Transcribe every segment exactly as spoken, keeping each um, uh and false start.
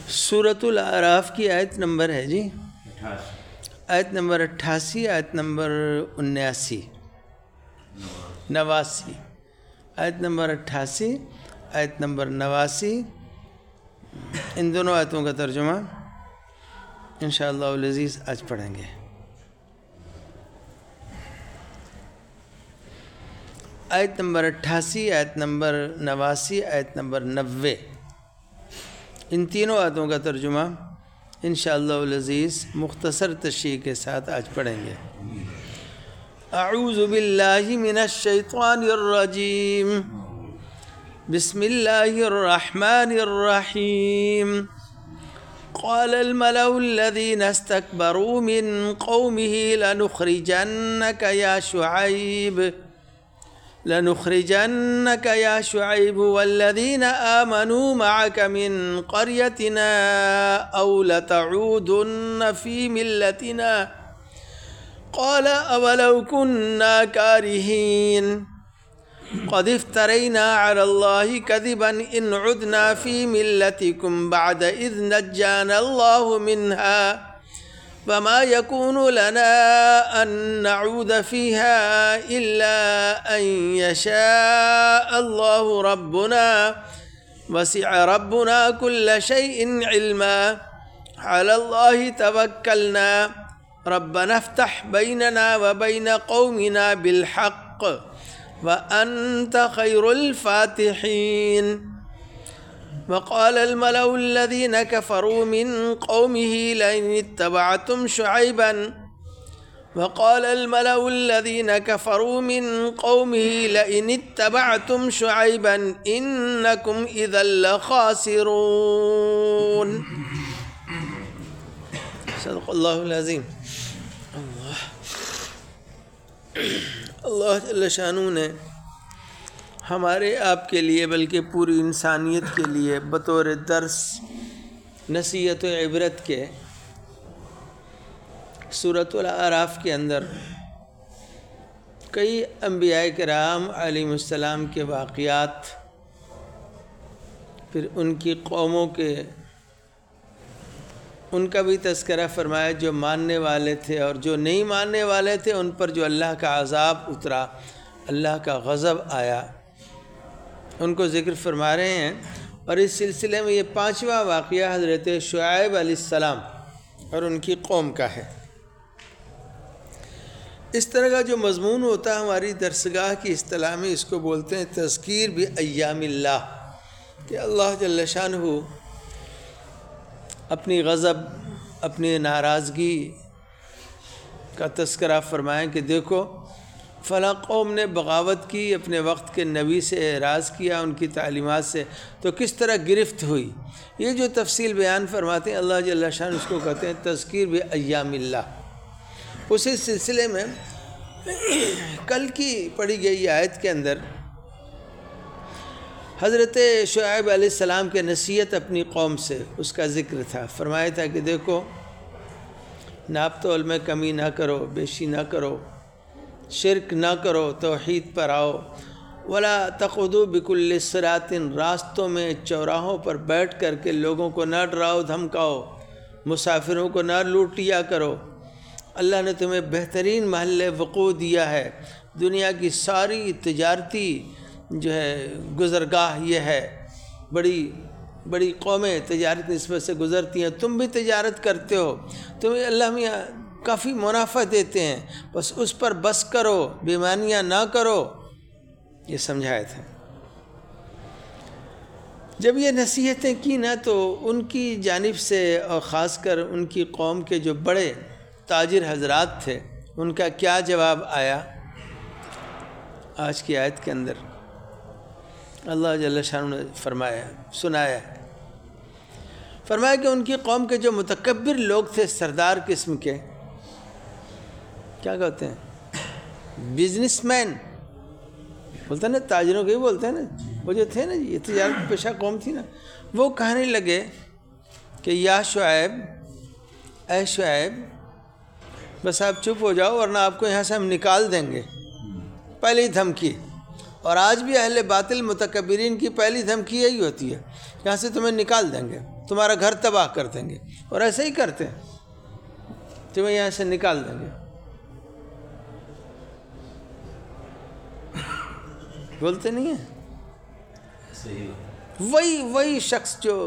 سورۃ الاعراف کی آیت نمبر ہے جی آیت نمبر اٹھاسی، آیت نمبر انیاسی نواسی آیت نمبر اٹھاسی، آیت نمبر نواسی، ان دونوں آیتوں کا ترجمہ انشاءاللہ العزیز آج پڑھیں گے۔ آیت نمبر اٹھاسی، آیت نمبر نواسی، آیت نمبر نوے، ان تینوں آیتوں کا ترجمہ انشاءاللہ العزیز مختصر تشریح کے ساتھ آج پڑھیں گے۔ اعوذ باللہ من الشیطان الرجیم، بسم اللہ الرحمن الرحیم۔ قال الملأ الذين استكبروا من قومه لنخرجنك يا شعيب لنخرجنك يا شعيب والذين آمنوا معك من قريتنا أو لتعودن في ملتنا قال أولو كنا كارهين قد افترينا على الله كذبا إن عدنا في ملتكم بعد إذ نجانا الله منها وما يكون لنا أن نعود فيها إلا أن يشاء الله ربنا وسع ربنا كل شيء علما على الله توكلنا ربنا افتح بيننا وبين قومنا بالحق وأنت خير الفاتحين وقال الملأ الذين كفروا من قومه لئن اتبعتم شعيبا وقال الملأ الذين كفروا من قومه لئن اتبعتم شعيبا إنكم إذا لخاسرون۔ صدق اللہ العظیم۔ اللہ اللہ جل شانہ نے ہمارے آپ کے لیے بلکہ پوری انسانیت کے لیے بطور درس نصیحت و عبرت کے سورۃ الاعراف کے اندر کئی انبیاء کرام علیہم السلام کے واقعات، پھر ان کی قوموں کے ان کا بھی تذکرہ فرمایا، جو ماننے والے تھے اور جو نہیں ماننے والے تھے ان پر جو اللہ کا عذاب اترا، اللہ کا غضب آیا، ان کو ذکر فرما رہے ہیں۔ اور اس سلسلے میں یہ پانچواں واقعہ حضرت شعیب علیہ السلام اور ان کی قوم کا ہے۔ اس طرح کا جو مضمون ہوتا ہے ہماری درسگاہ کی اصطلاح میں اس کو بولتے ہیں تذکیر بایام اللہ، کہ اللہ جل شانہ اپنی غضب، اپنی ناراضگی کا تذکرہ فرمائیں کہ دیکھو فلاں قوم نے بغاوت کی، اپنے وقت کے نبی سے اعراض کیا، ان کی تعلیمات سے، تو کس طرح گرفت ہوئی۔ یہ جو تفصیل بیان فرماتے ہیں اللہ جل شانہ اس کو کہتے ہیں تذکیر بایام اللہ۔ اسی سلسلے میں کل کی پڑھی گئی آیت کے اندر حضرت شعیب علیہ السلام کے نصیحت اپنی قوم سے اس کا ذکر تھا۔ فرمایا تھا کہ دیکھو ناپ تول میں کمی نہ کرو، بیشی نہ کرو، شرک نہ کرو، توحید پر آؤ، ولا تقعدوا بکل صراط، راستوں میں چوراہوں پر بیٹھ کر کے لوگوں کو نہ ڈراؤ دھمکاؤ، مسافروں کو نہ لوٹ لیا کرو۔ اللہ نے تمہیں بہترین محل وقوع دیا ہے، دنیا کی ساری تجارتی جو ہے گزرگاہ یہ ہے، بڑی بڑی قومیں تجارت نسبت سے گزرتی ہیں، تم بھی تجارت کرتے ہو، تمہیں اللہ میاں کافی منافع دیتے ہیں، بس اس پر بس کرو، بیمانیاں نہ کرو، یہ سمجھایا تھا۔ جب یہ نصیحتیں کی نا تو ان کی جانب سے اور خاص کر ان کی قوم کے جو بڑے تاجر حضرات تھے ان کا کیا جواب آیا آج کی آیت کے اندر اللہ جل شانہ نے فرمایا سنایا ہے۔ فرمایا کہ ان کی قوم کے جو متکبر لوگ تھے، سردار قسم کے، کیا کہتے ہیں بزنس مین بولتے ہیں نا، تاجروں کے ہی بولتے ہیں نا، وہ جو تھے نا یہ تجارت پیشہ قوم تھی نا، وہ کہنے لگے کہ یا شعیب، اے شعیب بس آپ چپ ہو جاؤ ورنہ آپ کو یہاں سے ہم نکال دیں گے، پہلی دھمکی۔ اور آج بھی اہل باطل متکبرین کی پہلی دھمکی یہی ہوتی ہے، یہاں سے تمہیں نکال دیں گے، تمہارا گھر تباہ کر دیں گے، اور ایسے ہی کرتے ہیں، تمہیں یہاں سے نکال دیں گے۔ بولتے نہیں ہیں؟ وہی وہی شخص جو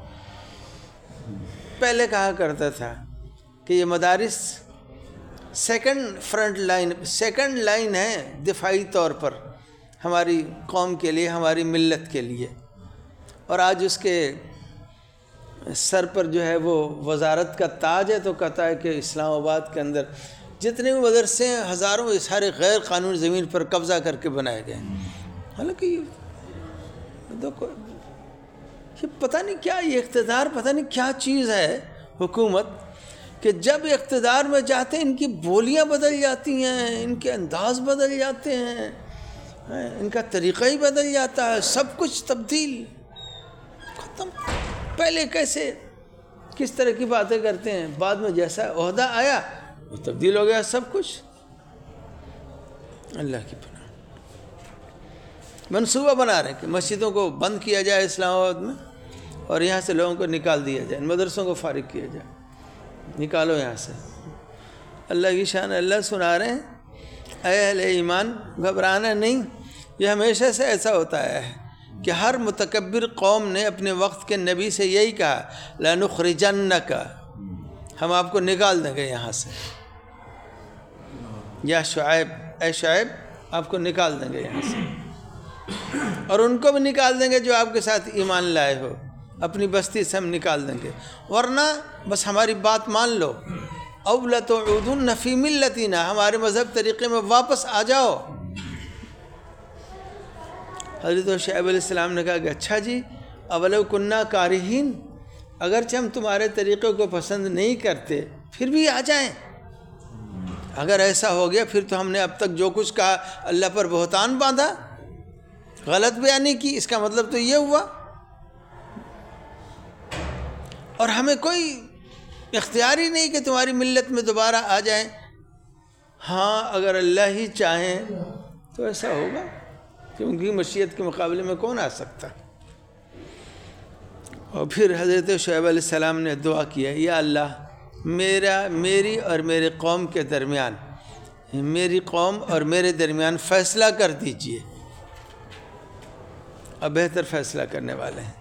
پہلے کہا کرتا تھا کہ یہ مدارس second front line second line ہے دفاعی طور پر ہماری قوم کے لیے، ہماری ملت کے لیے، اور آج اس کے سر پر جو ہے وہ وزارت کا تاج ہے، تو کہتا ہے کہ اسلام آباد کے اندر جتنے بھی مدرسے ہیں ہزاروں یہ سارے غیر قانونی زمین پر قبضہ کر کے بنائے گئے ہیں۔ حالانکہ یہ دیکھو، یہ پتہ نہیں کیا، یہ اقتدار پتہ نہیں کیا چیز ہے حکومت، کہ جب اقتدار میں جاتے ہیں ان کی بولیاں بدل جاتی ہیں، ان کے انداز بدل جاتے ہیں، ان کا طریقہ ہی بدل جاتا ہے، سب کچھ تبدیل ختم۔ پہلے کیسے کس طرح کی باتیں کرتے ہیں، بعد میں جیسا عہدہ آیا وہ تبدیل ہو گیا سب کچھ۔ اللہ کی پناہ۔ منصوبہ بنا رہے ہیں کہ مسجدوں کو بند کیا جائے اسلام آباد میں، اور یہاں سے لوگوں کو نکال دیا جائے، مدرسوں کو فارغ کیا جائے، نکالو یہاں سے۔ اللہ کی شان اللہ سنا رہے ہیں، اے اہل ایمان گھبرانا نہیں، یہ ہمیشہ سے ایسا ہوتا ہے کہ ہر متکبر قوم نے اپنے وقت کے نبی سے یہی کہا، لَنُخْرِجَنَّكَ، ہم آپ کو نکال دیں گے یہاں سے، یا شعیب، اے شعیب آپ کو نکال دیں گے یہاں سے، اور ان کو بھی نکال دیں گے جو آپ کے ساتھ ایمان لائے ہو، اپنی بستی سے ہم نکال دیں گے، ورنہ بس ہماری بات مان لو، اَوْ لَتُعُودُنَّ فِي مِلَّتِنَا، ہمارے مذہب طریقے میں واپس آ جاؤ۔ حضرت شعیب علیہ السلام نے کہا کہ اچھا جی، اولو کننا کارہین، اگرچہ ہم تمہارے طریقے کو پسند نہیں کرتے پھر بھی آ جائیں۔ اگر ایسا ہو گیا پھر تو ہم نے اب تک جو کچھ کہا اللہ پر بہتان باندھا، غلط بیانی کی، اس کا مطلب تو یہ ہوا، اور ہمیں کوئی اختیار ہی نہیں کہ تمہاری ملت میں دوبارہ آ جائیں۔ ہاں اگر اللہ ہی چاہیں تو ایسا ہوگا، کیونکہ مشیت کے مقابلے میں کون آ سکتا۔ اور پھر حضرت شعیب علیہ السلام نے دعا کیا، یا اللہ میرا میری اور میرے قوم کے درمیان، میری قوم اور میرے درمیان فیصلہ کر دیجئے، اب بہتر فیصلہ کرنے والے ہیں۔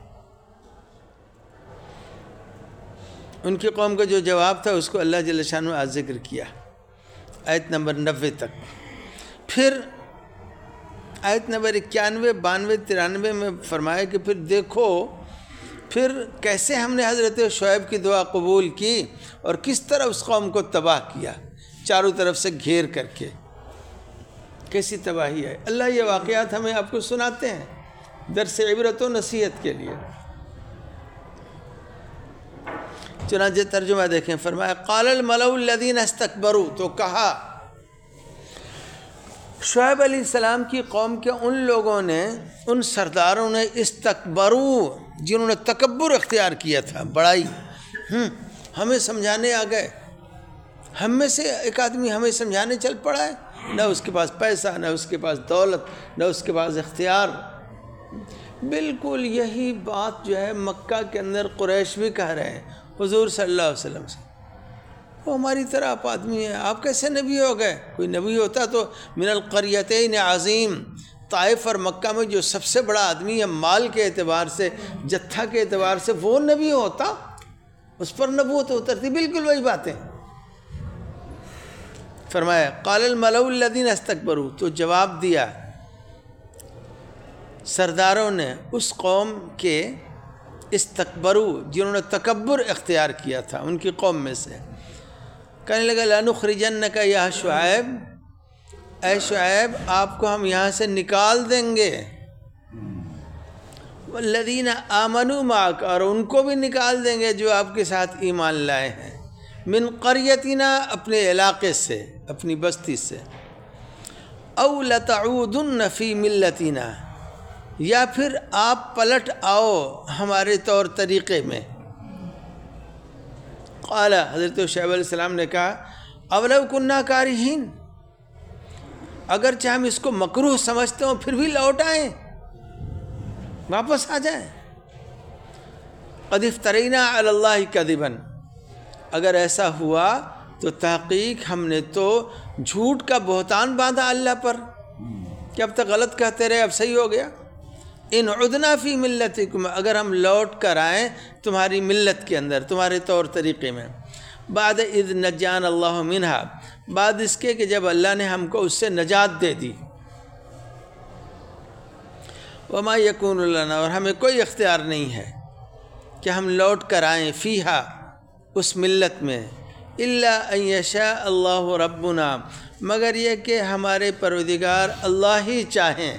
ان کی قوم کا جو جواب تھا اس کو اللہ جل شانہ آج ذکر کیا آیت نمبر نوے تک۔ پھر آیت نمبر اکیانوے بانوے ترانوے میں فرمایا کہ پھر دیکھو پھر کیسے ہم نے حضرت شعیب کی دعا قبول کی اور کس طرح اس قوم کو تباہ کیا، چاروں طرف سے گھیر کر کے، کیسی تباہی ہے۔ اللہ یہ واقعات ہمیں آپ کو سناتے ہیں درس عبرت و نصیحت کے لیے۔ چنانچہ ترجمہ دیکھیں، فرمایا قال الملأ الذین استکبروا، تو کہا شعیب علیہ السلام کی قوم کے ان لوگوں نے، ان سرداروں نے، استکبروا جنہوں نے تکبر اختیار کیا تھا، بڑائی، ہم ہمیں سمجھانے آ گئے، ہم میں سے ایک آدمی ہمیں سمجھانے چل پڑا ہے، نہ اس کے پاس پیسہ، نہ اس کے پاس دولت، نہ اس کے پاس اختیار۔ بالکل یہی بات جو ہے مکہ کے اندر قریش بھی کہہ رہے ہیں حضور صلی اللہ علیہ وسلم سے، وہ ہماری طرح آپ آدمی ہیں، آپ کیسے نبی ہو گئے؟ کوئی نبی ہوتا تو من القریتین عظیم، طائف اور مکہ میں جو سب سے بڑا آدمی ہے مال کے اعتبار سے، جتھا کے اعتبار سے، وہ نبی ہوتا، اس پر نبوت اترتی۔ بالکل وہی باتیں۔ فرمایا قال الملأ الذین استکبروا، تو جواب دیا سرداروں نے اس قوم کے، استکبروا جنہوں نے تکبر اختیار کیا تھا ان کی قوم میں سے، کہنے لگا لَنُخْرِجَنَّكَ یا شعیب، اے شعیب آپ کو ہم یہاں سے نکال دیں گے، وَالَّذِينَ آمَنُوا مَعَكَ، اور ان کو بھی نکال دیں گے جو آپ کے ساتھ ایمان لائے ہیں، من قریتنا اپنے علاقے سے، اپنی بستی سے، اَوْ لَتَعُودُنَّ فِي مِلَّتِنَا، یا پھر آپ پلٹ آؤ ہمارے طور طریقے میں۔ قال، حضرت شعیب علیہ السلام نے کہا اولو کننا کارہین، اگرچہ ہم اس کو مکروہ سمجھتے ہوں پھر بھی لوٹ آئیں، واپس آ جائیں۔ قد افترینا علی اللہ کذبا، اگر ایسا ہوا تو تحقیق ہم نے تو جھوٹ کا بہتان باندھا اللہ پر کہ اب تک غلط کہتے رہے، اب صحیح ہو گیا۔ ان عدنا فی ملتکم، اگر ہم لوٹ کر آئیں تمہاری ملت کے اندر، تمہارے طور طریقے میں، بعد اذ نجان اللہ منہا، بعد اس کے کہ جب اللہ نے ہم کو اس سے نجات دے دی، وما یکون لنا، اور ہمیں کوئی اختیار نہیں ہے کہ ہم لوٹ کر آئیں فیہا، اس ملت میں، الا ان یشاء اللہ ربنا، مگر یہ کہ ہمارے پروردگار اللہ ہی چاہیں۔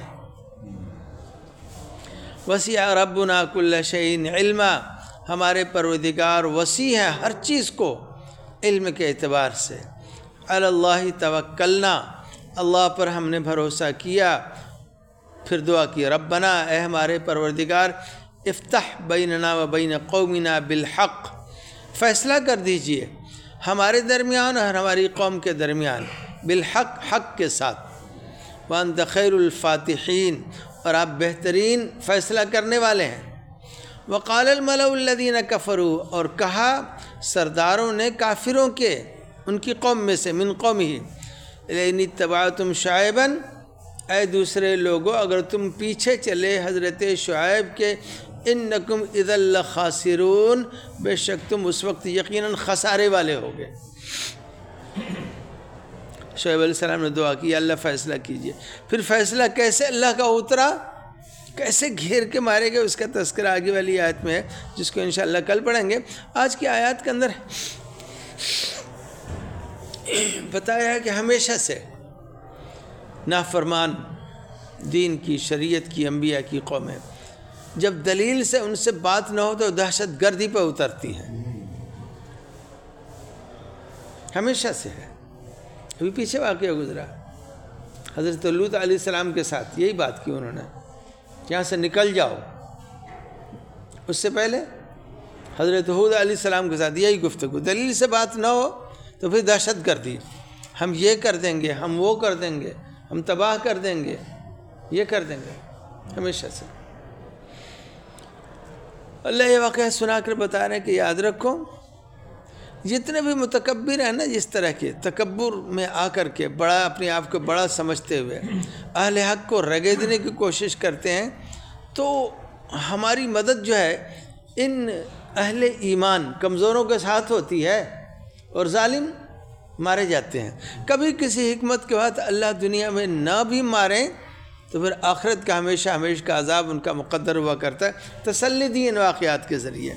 وسیع ربنا کل شیء علما، ہمارے پروردگار وسیع ہے ہر چیز کو علم کے اعتبار سے۔ علی اللہ توکلنا، اللہ پر ہم نے بھروسہ کیا۔ پھر دعا کی، ربنا، اے ہمارے پروردگار، افتح بیننا و بین قومنا بالحق، فیصلہ کر دیجئے ہمارے درمیان اور ہماری قوم کے درمیان، بالحق، حق کے ساتھ، وانت خیر الفاتحین، اور آپ بہترین فیصلہ کرنے والے ہیں۔ وقال الملأ الذین کفروا، اور کہا سرداروں نے کافروں کے، ان کی قوم میں سے، من قومہ، لئن اتبعتم شعیبا، اے دوسرے لوگوں اگر تم پیچھے چلے حضرت شعیب کے، انکم اذا لخاسرون، بے شک تم اس وقت یقیناً خسارے والے ہوگے۔ شعیب علیہ السلام نے دعا کی، اللہ فیصلہ کیجئے۔ پھر فیصلہ کیسے اللہ کا اترا، کیسے گھیر کے مارے گئے، اس کا تذکرہ آگے والی آیت میں ہے، جس کو انشاءاللہ کل پڑھیں گے۔ آج کی آیات کے اندر بتایا ہے کہ ہمیشہ سے نافرمان دین کی، شریعت کی، انبیاء کی قومیں جب دلیل سے ان سے بات نہ ہو تو دہشت گردی پہ اترتی ہیں، ہمیشہ سے ہے۔ ابھی پیچھے واقعہ گزرا حضرت لوط علیہ السلام کے ساتھ، یہی بات کی انہوں نے، یہاں سے نکل جاؤ۔ اس سے پہلے حضرت ہود علیہ السلام کے ساتھ یہی گفتگو، دلیل سے بات نہ ہو تو پھر دہشت گردی، ہم یہ کر دیں گے، ہم وہ کر دیں گے، ہم تباہ کر دیں گے، یہ کر دیں گے، ہمیشہ سے۔ اللہ یہ واقعہ سنا کر بتا رہے ہیں کہ یاد رکھو، جتنے بھی متکبر ہیں نا، جس طرح کے تکبر میں آ کر کے بڑا، اپنے آپ کو بڑا سمجھتے ہوئے اہل حق کو رگیدنے کی کوشش کرتے ہیں، تو ہماری مدد جو ہے ان اہل ایمان کمزوروں کے ساتھ ہوتی ہے، اور ظالم مارے جاتے ہیں۔ کبھی کسی حکمت کے بعد اللہ دنیا میں نہ بھی ماریں تو پھر آخرت کا ہمیشہ ہمیشہ کا عذاب ان کا مقدر ہوا کرتا ہے، تسلی دی ان واقعات کے ذریعے۔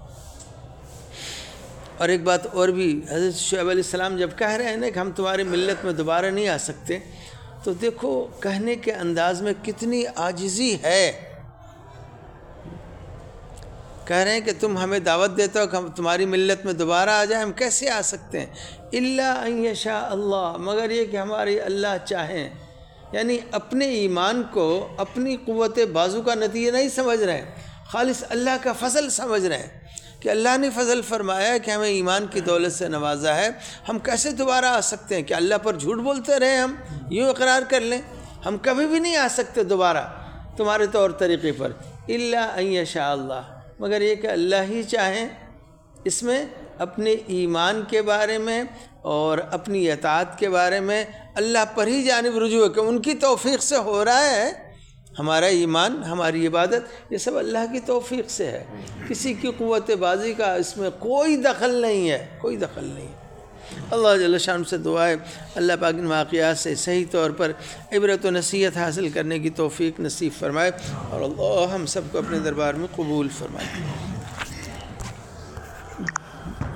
اور ایک بات اور بھی، حضرت شعیب علیہ السلام جب کہہ رہے ہیں نا کہ ہم تمہاری ملت میں دوبارہ نہیں آ سکتے، تو دیکھو کہنے کے انداز میں کتنی عاجزی ہے۔ کہہ رہے ہیں کہ تم ہمیں دعوت دیتے ہو کہ ہم تمہاری ملت میں دوبارہ آ جائیں، ہم کیسے آ سکتے ہیں؟ الا ان یشاء اللہ، مگر یہ کہ ہماری اللہ چاہیں، یعنی اپنے ایمان کو اپنی قوت بازو کا نتیجہ نہیں سمجھ رہے ہیں، خالص اللہ کا فضل سمجھ رہے ہیں کہ اللہ نے فضل فرمایا کہ ہمیں ایمان کی دولت سے نوازا ہے، ہم کیسے دوبارہ آ سکتے ہیں؟ کہ اللہ پر جھوٹ بولتے رہے، ہم یوں اقرار کر لیں ہم کبھی بھی نہیں آ سکتے دوبارہ تمہارے طور طریقے پر۔ الا ان یشاء اللہ، مگر یہ کہ اللہ ہی چاہیں، اس میں اپنے ایمان کے بارے میں اور اپنی اطاعت کے بارے میں اللہ پر ہی جانب رجوع ہے کہ ان کی توفیق سے ہو رہا ہے۔ ہمارا ایمان، ہماری عبادت، یہ سب اللہ کی توفیق سے ہے، کسی کی قوت بازی کا اس میں کوئی دخل نہیں ہے، کوئی دخل نہیں ہے۔ اللہ جل شان سے دعا ہے اللہ پاک ان واقعات سے صحیح طور پر عبرت و نصیحت حاصل کرنے کی توفیق نصیب فرمائے، اور اللہ ہم سب کو اپنے دربار میں قبول فرمائے۔